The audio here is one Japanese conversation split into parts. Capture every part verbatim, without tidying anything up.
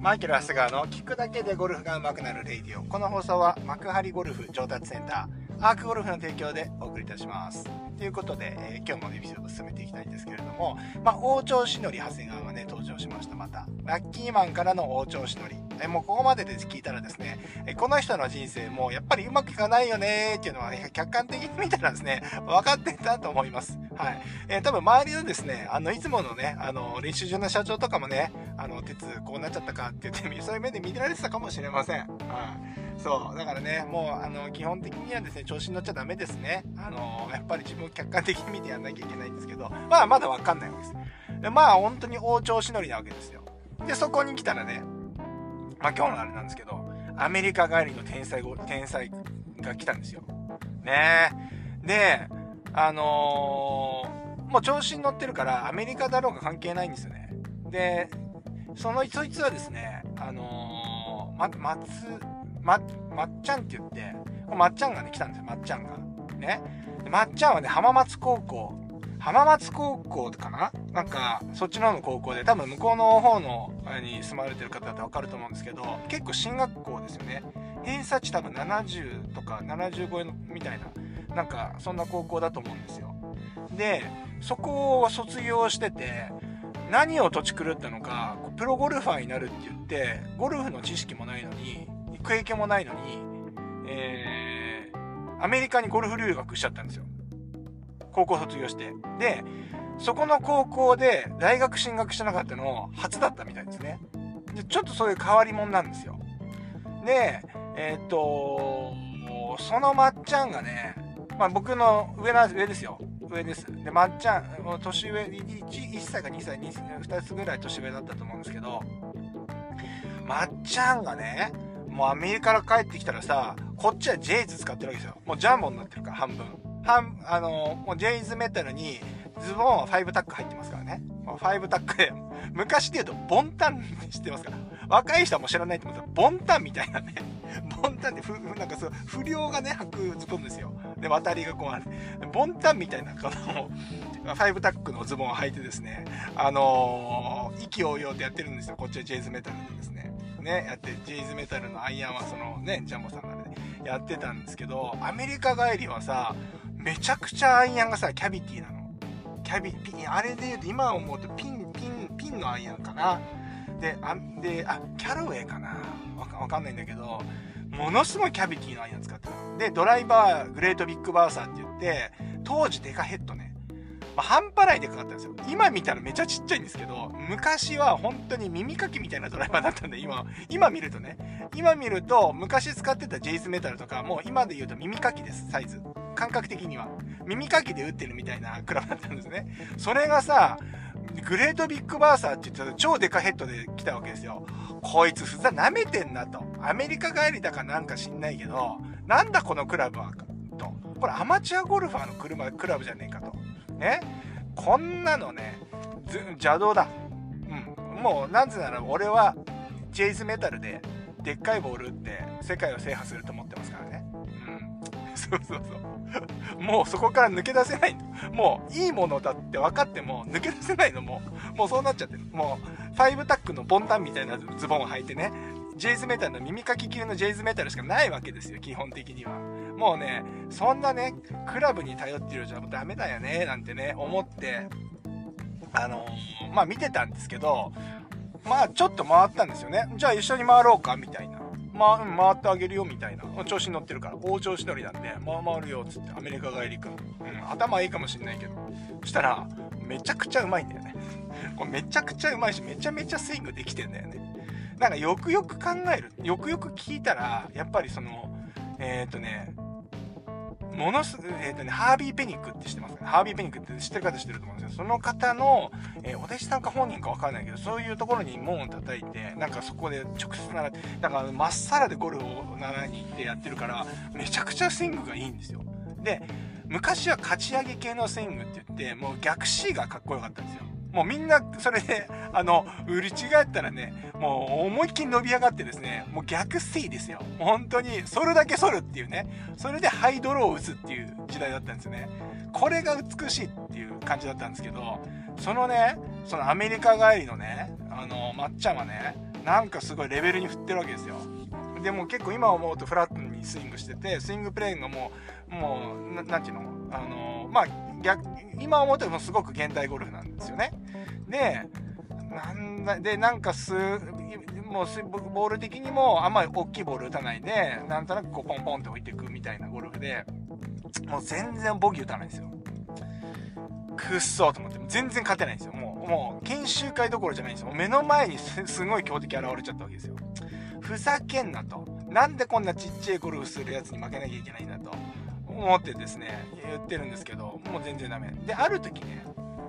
マイケル・ハスガーの聞くだけでゴルフが上手くなるレイディオ。この放送は幕張ゴルフ上達センター、アークゴルフの提供でお送りいたします。ということで、えー、今日もエピソードを進めていきたいんですけれども、まあ、王朝しのり長谷川がね、登場しました。また。ラッキーマンからの王朝しのり。えー、もうここまでで聞いたらですね、えー、この人の人生もやっぱりうまくいかないよねーっていうのは、ね、客観的に見たらですね、分かってたと思います。はい。えー、多分周りのですね、あの、いつものね、あの、練習場の社長とかもね、あの、鉄こうなっちゃったかって言って、そういう目で見られてたかもしれません。はい。そう。だからね、もう、あの、基本的にはですね、調子に乗っちゃダメですね。あの、やっぱり自分を客観的に見てやんなきゃいけないんですけど、まあ、まだわかんないわけです。で、まあ、本当に王朝しのりなわけですよ。で、そこに来たらね、まあ、今日のあれなんですけど、アメリカ帰りの天才、天才が来たんですよ。ねえ。で、あのー、もう調子に乗ってるから、アメリカだろうが関係ないんですよね。で、その、そいつはですね、あのー、ま、松、ま、まっちゃんって言って、まっちゃんがね、来たんですよ、まっちゃんが。ね。まっちゃんはね、浜松高校、浜松高校かななんか、そっちの方の高校で、多分向こうの方の、あれに住まれてる方ってわかると思うんですけど、結構進学校ですよね。偏差値多分ななじゅうとかななじゅうごえみたいな、なんか、そんな高校だと思うんですよ。で、そこを卒業してて、何を土地狂ったのか、プロゴルファーになるって言って、ゴルフの知識もないのに、経験もないのに、えー、アメリカにゴルフ留学しちゃったんですよ。高校卒業して。で、そこの高校で大学進学してなかったの初だったみたいですね。で、ちょっとそういう変わり者なんですよ。で、えー、っと、そのまっちゃんがね、まあ僕の上な、上ですよ。上です。で、まっちゃん、年上、いっさいかにさい、につぐらい年上だったと思うんですけど、まっちゃんがね、もうアメリカから帰ってきたらさ、こっちはジェイズ使ってるわけですよ。もうジャンボになってるから、半分。半、あの、もうジェイズメタルに、ズボンはファイブタック入ってますからね。ファイブタックで、昔で言うと、ボンタン知ってますから。若い人はもう知らないと思うんですけど、ボンタンみたいなね。ボンタンってふ、なんかそう、不良がね、履くズボンですよ。で、渡りがこうある。ボンタンみたいな、この、ファイブタックのズボンを履いてですね、あのー、意気揚々とやってるんですよ。こっちはジェイズメタルでですね。ね、やって、ジェイズメタルのアイアンはそのね、ジャンボさんがね、やってたんですけど、アメリカ帰りはさ、めちゃくちゃアイアンがさ、キャビティなの。キャビ、ピン、あれで言うと、今思うとピン、ピン、ピンのアイアンかな。で、あ、で、あ、キャロウェイかな。わか、わかんないんだけど、ものすごいキャビティのアイアン使ってたの。で、ドライバー、グレートビッグバーサーって言って、当時デカヘッドね。まあ、半端ないでかかったんですよ。今見たらめちゃちっちゃいんですけど、昔は本当に耳かきみたいなドライバーだったんで、今、今見るとね。今見ると、昔使ってたジェイズメタルとか、もう今で言うと耳かきです、サイズ。感覚的には。耳かきで打ってるみたいなクラブだったんですね。それがさ、グレートビッグバーサーって言ってた超デカヘッドで来たわけですよ。こいつふざ舐めてんなと。アメリカ帰りだかなんか知んないけど、なんだこのクラブはと。これアマチュアゴルファーの車クラブじゃねえかと。ね。こんなのね、邪道だ。うん。もう、なぜなら俺は、ジェイズメタルで、でっかいボール打って、世界を制覇すると思ってますからね。うん。そうそうそう。もうそこから抜け出せないの。もう、いいものだって分かっても、抜け出せないのも、もうそうなっちゃってる。もう、ファイブタックのボンタンみたいなズボンを履いてね、ジェイズメタルの耳かき級のジェイズメタルしかないわけですよ、基本的には。もうね、そんなね、クラブに頼ってるじゃダメだよね、なんてね、思って、あのー、まあ見てたんですけど、まあちょっと回ったんですよね。じゃあ一緒に回ろうか、みたいな。まあ、回ってあげるよ、みたいな。調子に乗ってるから、大調子乗りなんで、まあ回るよ、つって、アメリカ帰りくん。うん、頭いいかもしんないけど。そしたら、めちゃくちゃうまいんだよね。これめちゃくちゃうまいし、めちゃめちゃスイングできてんだよね。なんかよくよく考える。よくよく聞いたら、やっぱりその、えっとね、ものす、えっとね、ハービー・ペニックって知ってますかね。ハービー・ペニックって知ってる方知ってると思うんですけど、その方の、えー、お弟子さんか本人かわかんないけど、そういうところに門を叩いて、なんかそこで直接習って、なんかまっさらでゴルフを習いに行ってやってるから、めちゃくちゃスイングがいいんですよ。で、昔は勝ち上げ系のスイングって言って、もう逆 C がかっこよかったんですよ。もうみんなそれで、あの、売り違ったらね、もう思いっきり伸び上がってですね、もう逆 C ですよ。本当に、それだけ反るっていうね、それでハイドローを打つっていう時代だったんですよね。これが美しいっていう感じだったんですけど、そのね、そのアメリカ帰りのね、あの、まっちゃんはね、 なんかすごいレベルに振ってるわけですよ。でも結構今思うとフラットにスイングしてて、スイングプレーがもうもう な, なんていうのあのまあ逆今思うとすごく現代ゴルフなんですよね。でなんだでなんかすもうボール的にもあんまり大きいボール打たないで、なんとなくこうポンポンって置いていくみたいなゴルフで、もう全然ボギー打たないんですよ。くっそーと思って全然勝てないんですよ。もうもう研修会どころじゃないんですよ。もう目の前に す, すごい強敵現れちゃったわけですよ。ふざけんなと、なんでこんなちっちゃいゴルフするやつに負けなきゃいけないんだと思ってですね言ってるんですけど、もう全然ダメで、ある時ね、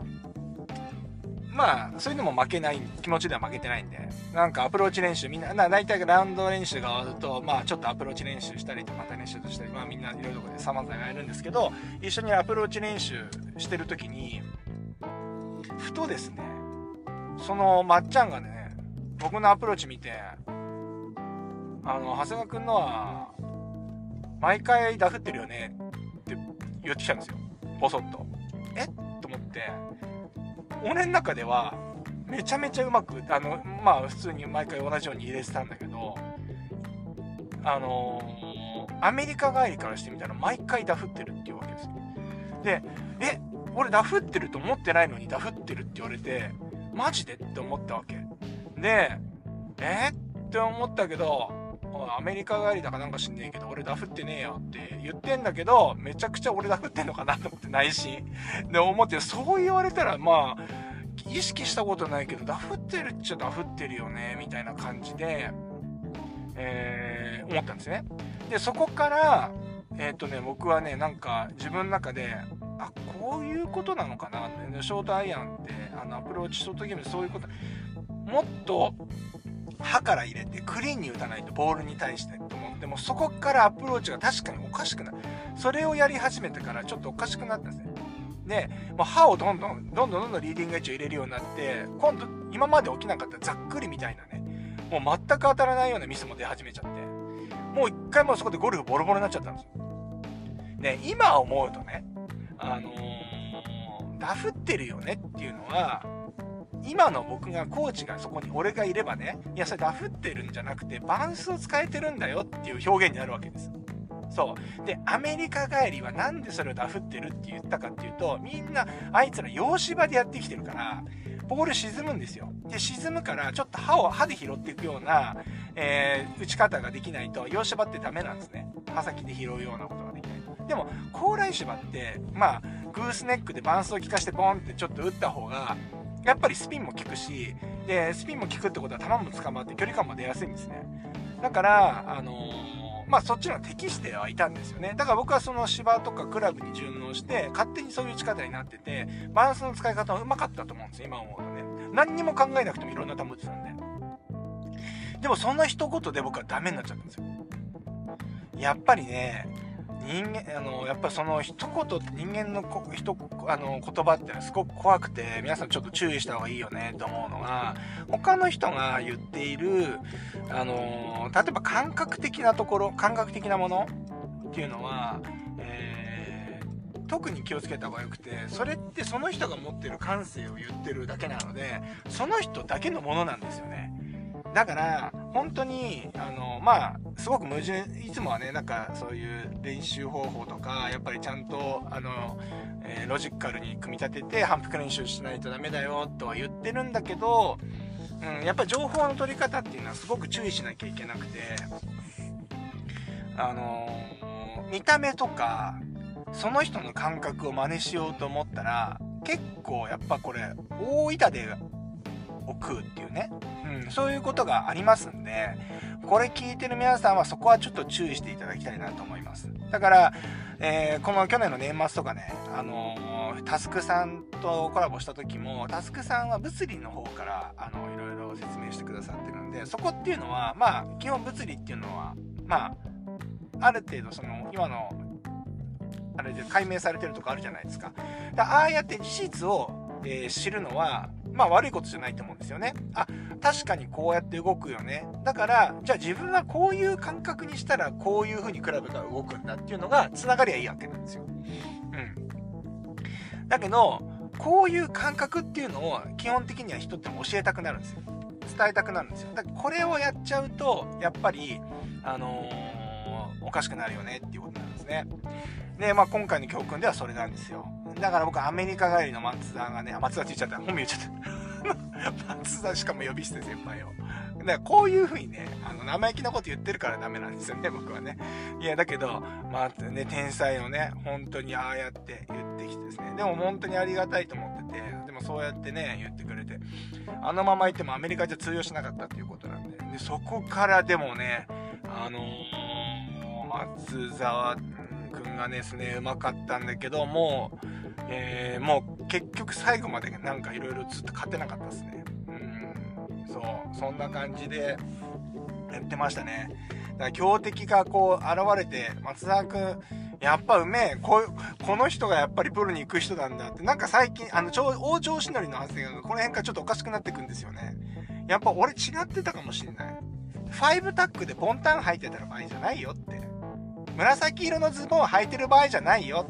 まあそれでも負けない気持ちでは負けてないんで、なんかアプローチ練習みんなな大体ラウンド練習が終わると、まあちょっとアプローチ練習したりとかまた練習したり、まあみんないろいろで様々やるんですけど、一緒にアプローチ練習してる時にふとですね、そのまっちゃんがね僕のアプローチ見て、あの長谷川くんのは毎回ダフってるよねって言ってきたんですよ、ボソッと。えっと思って、俺の中ではめちゃめちゃうまく、あのまあ普通に毎回同じように入れてたんだけど、あのー、アメリカ帰りからしてみたら毎回ダフってるっていうわけですよ。で、え俺ダフってると思ってないのにダフってるって言われて、マジでって思ったわけで、えって思ったけど、アメリカ帰りだかなんか知んねえけど俺ダフってねえよって言ってんだけど、めちゃくちゃ俺ダフってんのかなと思って内心で思って、そう言われたらまあ意識したことないけどダフってるっちゃダフってるよねみたいな感じで、えー、思ったんですね。でそこからえーっとね僕はねなんか自分の中で、あこういうことなのかなって、ショートアイアンってあのアプローチショートゲームでそういうこと、もっと刃から入れてクリーンに打たないとボールに対してと思って、もそこからアプローチが確かにおかしくなる。それをやり始めてからちょっとおかしくなったんですね。でもう刃をどんどんどんどんどんどんリーディングエッジを入れるようになって、今度今まで起きなかったざっくりみたいなね、もう全く当たらないようなミスも出始めちゃって、もう一回もうそこでゴルフボロボロになっちゃったんですよ。で今思うとね、あのー、ダフってるよねっていうのは、今の僕がコーチがそこに俺がいればね、いやそれダフってるんじゃなくてバンスを使えてるんだよっていう表現になるわけです。そうで、アメリカ帰りはなんでそれをダフってるって言ったかっていうと、みんなあいつら洋芝でやってきてるからボール沈むんですよ。で沈むからちょっと刃を歯で拾っていくような、えー、打ち方ができないと洋芝ってダメなんですね。刃先で拾うようなことができないと。でも高麗芝ってまあグースネックでバンスを効かしてボンってちょっと打った方がやっぱりスピンも効くし、でスピンも効くってことは球も捕まって距離感も出やすいんですね。だからあのー、まあそっちの適してはいたんですよね。だから僕はその芝とかクラブに順応して勝手にそういう打ち方になってて、バランスの使い方はうまかったと思うんですよ、今思うとね。何にも考えなくてもいろんな球打ってたんで。でもそんな一言で僕はダメになっちゃったんですよ。やっぱりね、人間あのやっぱその一言、人間のこ一あの言葉ってすごく怖くて、皆さんちょっと注意した方がいいよねと思うのが、他の人が言っているあの例えば感覚的なところ、感覚的なものっていうのは、えー、特に気をつけた方がよくて、それってその人が持ってる感性を言ってるだけなので、その人だけのものなんですよね。だから本当にあのまあすごく矛盾、いつもはねなんかそういう練習方法とかやっぱりちゃんとあの、えー、ロジカルに組み立てて反復練習しないとダメだよとは言ってるんだけど、うん、やっぱり情報の取り方っていうのはすごく注意しなきゃいけなくて、あのー、見た目とかその人の感覚を真似しようと思ったら結構やっぱこれ大痛手を食うっていうね、うん、そういうことがありますんで、これ聞いてる皆さんはそこはちょっと注意していただきたいなと思います。だから、えー、この去年の年末とかね、あのー、タスクさんとコラボした時もタスクさんは物理の方からあのいろいろ説明してくださってるんで、そこっていうのはまあ基本物理っていうのはまあある程度その今のあれで解明されてるとこあるじゃないですか。だああやって事実を、えー、知るのはまあ悪いことじゃないと思うんですよね。あ、確かにこうやって動くよね。だからじゃあ自分はこういう感覚にしたらこういう風にクラブが動くんだっていうのがつながりゃいいわけなんですよ。うん。だけどこういう感覚っていうのを基本的には人って教えたくなるんですよ。伝答えたくなるんですよ。だからこれをやっちゃうとやっぱりあのー、おかしくなるよねっていうことなんですね。で、まあ今回の教訓ではそれなんですよ。だから僕アメリカ帰りの松田がね、松田って言っちゃった、本名言っちゃった松田しかも呼び捨て先輩を。だからこういう風にね、あの生意気なこと言ってるからダメなんですよね、僕はね。いやだけどまあね、天才のね、本当にああやって言ってきてですね、でも本当にありがたいと思ってて、でもそうやってね言ってくれて、あのまま言ってもアメリカじゃ通用しなかったっていうことなんで、でそこからでもね、あのー、松沢君がですねうまかったんだけどもう、えー、もう結局最後までなんかいろいろずっと勝てなかったですね。そう、そんな感じでやってましたね。だから強敵がこう現れて、松沢くんやっぱうめえ、こうこの人がやっぱりプロに行く人なんだって、なんか最近あの大調子乗りの発言がこの辺からちょっとおかしくなってくんですよね。やっぱ俺違ってたかもしれない。ファイブタックでボンタン履いてたら場合じゃないよって、紫色のズボンを履いてる場合じゃないよ。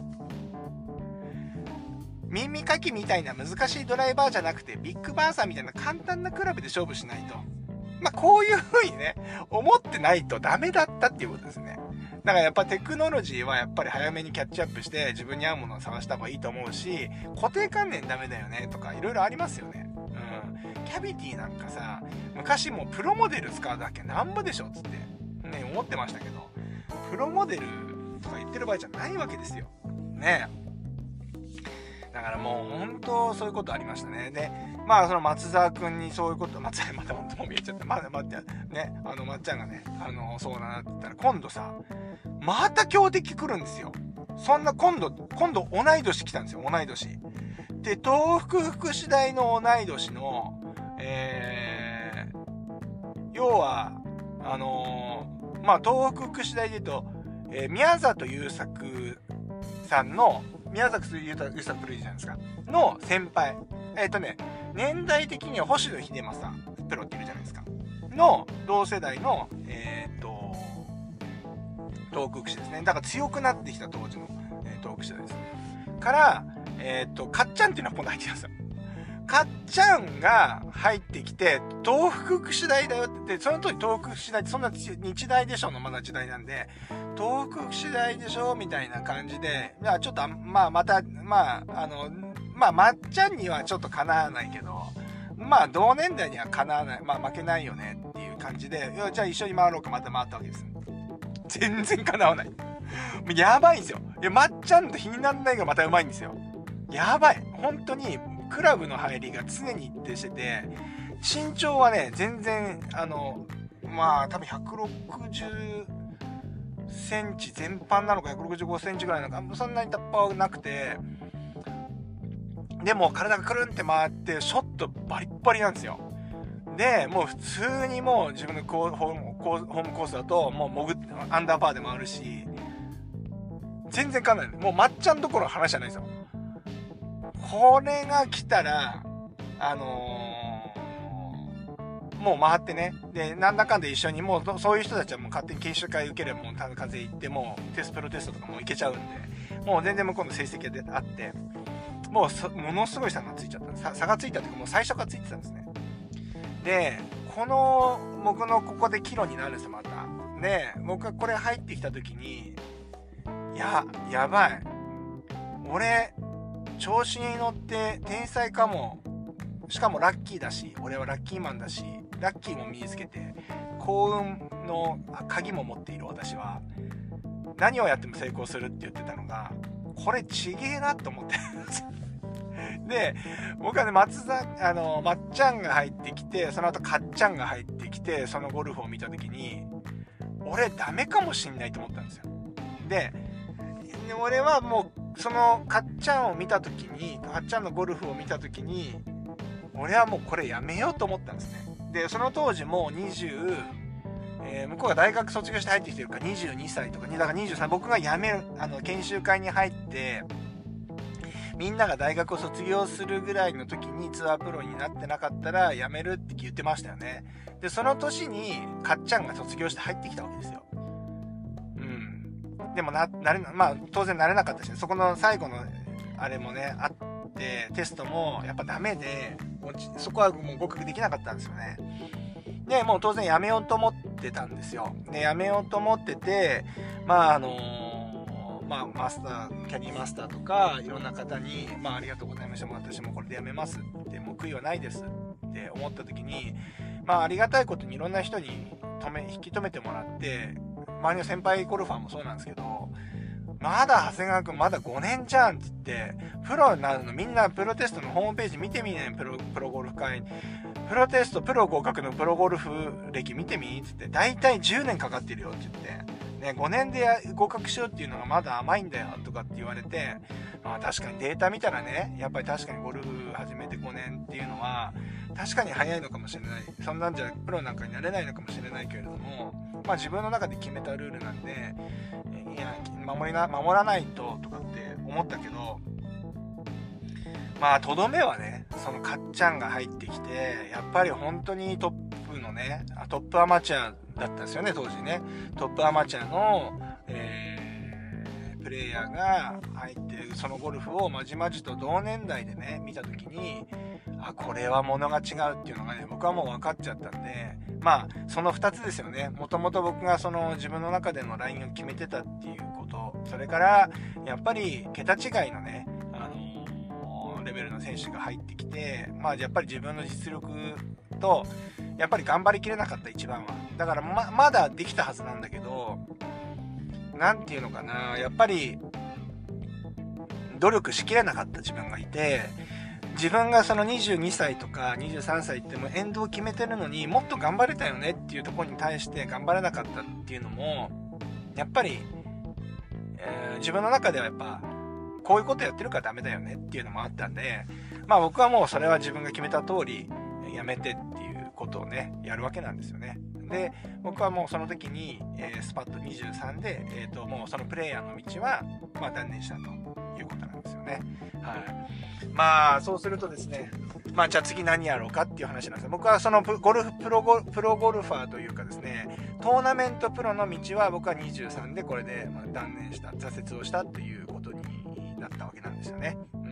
耳かきみたいな難しいドライバーじゃなくて、ビッグバンサーみたいな簡単なクラブで勝負しないと。まあ、こういう風にね、思ってないとダメだったっていうことですね。だからやっぱテクノロジーはやっぱり早めにキャッチアップして自分に合うものを探した方がいいと思うし、固定観念ダメだよねとかいろいろありますよね。うん。キャビティなんかさ、昔もプロモデル使うだけなんぼでしょっつってね、思ってましたけど、プロモデルとか言ってる場合じゃないわけですよ。ねえ。だからもう本当そういうことありましたね。で、まあその松沢くんにそういうこと、松沢また本当もう見えちゃった。まだ待って、ね、あのまっちゃんがね、あの、そうだなって言ったら今度さ、また強敵来るんですよ。そんな今度、今度同い年来たんですよ、同い年。で、東北福祉大の同い年の、えー、要は、あのー、まあ東北福祉大で言うと、えー、宮里優作さんの、宮崎優作プロデューサーじゃないですかの先輩、えっ、ー、とね年代的には星野秀正プロっているじゃないですかの同世代のえっ、ー、と東北福祉ですね。だから強くなってきた当時の、えー、東北福祉ですからえっ、ー、とかっちゃんっていうのは今度入ってきますよ。かっちゃんが入ってきて東北福祉大だよって、その時東北福祉大ってそんな日大でしょのまだ時代なんで、東北福祉大でしょみたいな感じで、いやちょっとまあまたまああのまあまっちゃんにはちょっとかなわないけど、まあ同年代にはかなわない、まあ負けないよねっていう感じで、いやじゃあ一緒に回ろうか、また回ったわけです。全然かなわない。やばいんですよ。いやまっちゃんと比にならないがまたうまいんですよ。やばい、本当にクラブの入りが常に一定してて、身長はね全然あのまあ多分ひゃくろくじゅうセンチ全般なのかひゃくろくじゅうごセンチぐらいなのか、そんなにタッパーはなくて、でも体がくるんって回ってショットバリッバリなんですよ。でもう普通にもう自分のホームコースだともう潜ってアンダーパーで回るし、全然かんない。もうまっちゃんどころの話じゃないですよ。これが来たらあのー、もう回ってね、でなんだかんだ一緒にもうそういう人たちはもう勝手に研修会受ければもうただ風行ってもうテストプロテストとかもいけちゃうんで、もう全然向こうの成績があってもうものすごい差がついちゃった差がついたというかもう最初からついてたんですね。でこの僕のここで岐路になるんですよまた。で僕がこれ入ってきた時に、いややばい、俺調子に乗って天才かも、しかもラッキーだし、俺はラッキーマンだし、ラッキーも身につけて幸運の鍵も持っている私は何をやっても成功するって言ってたのが、これちげえなと思ってるんですで僕はね松田あのまっちゃんが入ってきて、その後かっちゃんが入ってきて、そのゴルフを見た時に俺ダメかもしんないと思ったんですよ。で俺はもうそのかっちゃんを見た時に、かっちゃんのゴルフを見た時に俺はもうこれやめようと思ったんですね。でその当時もにじゅう、えー、向こうが大学卒業して入ってきてるからにじゅうにさいとか、だからにじゅうさん、僕が辞めるあの研修会に入ってみんなが大学を卒業するぐらいの時にツアープロになってなかったら辞めるって言ってましたよね。でその年にかっちゃんが卒業して入ってきたわけですよ。でもな、なれな、まあ当然なれなかったし、ね、そこの最後のあれもねあってテストもやっぱダメで、そこはもう合格できなかったんですよね。 で、もう当然やめようと思ってたんですよ。で、やめようと思ってて、まああのー、まあマスター、キャディマスターとか、いろんな方に、まあありがとうございました。もう私もこれでやめますって、もう悔いはないですって思った時に、まあありがたいことにいろんな人に止め、引き止めてもらって、周りの先輩ゴルファーもそうなんですけど、まだ長谷川くんまだごねんじゃんって言って、プロになるのみんなプロテストのホームページ見てみねん、プロ、プロゴルフ会。プロテスト、プロ合格のプロゴルフ歴見てみって言って、だいたいじゅうねんかかってるよって言って、ね、ごねんで合格しようっていうのがまだ甘いんだよとかって言われて、まあ確かにデータ見たらね、やっぱり確かにゴルフ始めてごねんっていうのは、確かに早いのかもしれない。そんなんじゃプロなんかになれないのかもしれないけれども、まあ自分の中で決めたルールなんで、いや、守りな、守らないととかって思ったけど、まあとどめはね、そのかっちゃんが入ってきて、やっぱり本当にトップのね、トップアマチュアだったんですよね、当時ね。トップアマチュアの、えー、プレイヤーが入ってるそのゴルフをまじまじと同年代でね、見たときに、あ、これは物が違うっていうのがね、僕はもう分かっちゃったんで、まあ、そのふたつですよね。もともと僕がその自分の中でのラインを決めてたっていうこと、それから、やっぱり桁違いのね、あのー、レベルの選手が入ってきて、まあ、やっぱり自分の実力と、やっぱり頑張りきれなかった一番は。だからま、まだできたはずなんだけど、なんていうのかな、やっぱり、努力しきれなかった自分がいて、自分がそのにじゅうにさいとかにじゅうさんさいってもうエンドを決めてるのにもっと頑張れたよねっていうところに対して頑張れなかったっていうのもやっぱり、えー、自分の中ではやっぱこういうことやってるからダメだよねっていうのもあったんで、まあ僕はもうそれは自分が決めた通りやめてっていうことをねやるわけなんですよね。で僕はもうその時に、えー、スパッとにじゅうさんで、えー、ともうそのプレイヤーの道は、まあ、断念したということなんですよね。はい。まあそうするとですね、まあじゃあ次何やろうかっていう話なんですよ。僕はそのゴルフプロゴプロゴルファーというかですね、トーナメントプロの道は僕はにじゅうさんでこれでまあ断念した、挫折をしたということになったわけなんですよね。うん。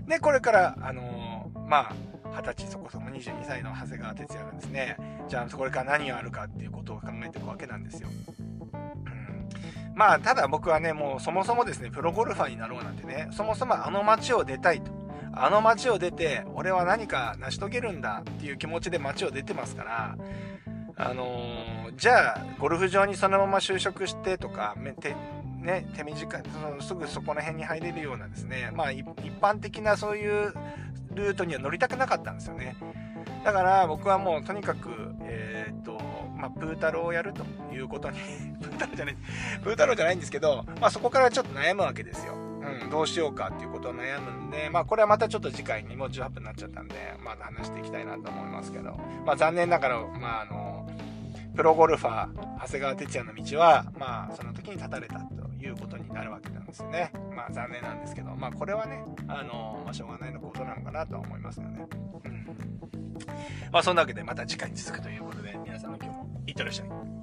でこれからあのー、まあはたちそこそこにじゅうにさいの長谷川哲也がですね、じゃあこれから何をやるかっていうことを考えていくわけなんですよ。まあただ僕はねもうそもそもですねプロゴルファーになろうなんてね、そもそもあの街を出たいと、あの街を出て俺は何か成し遂げるんだっていう気持ちで街を出てますから、あのー、じゃあゴルフ場にそのまま就職してとかてね手短そのすぐそこの辺に入れるようなですね、まあ一般的なそういうルートには乗りたくなかったんですよね。だから僕はもうとにかくえー、っとまあ、プー太郎をやるということにプー太郎じゃないプー太郎じゃないんですけど、まあ、そこからちょっと悩むわけですよ。うん、どうしようかっていうことを悩むんで、まあこれはまたちょっと次回にもうじゅうはっぷんになっちゃったんでまだ話していきたいなと思いますけど、まあ残念ながらまああのプロゴルファー長谷川哲也の道はまあその時に立たれたということになるわけなんですよね。まあ残念なんですけど、まあこれはねあの、まあ、しょうがないのことなのかなとは思いますよね。うん、まあそんなわけでまた次回に続くということで皆さんの今日もいってらっしゃい。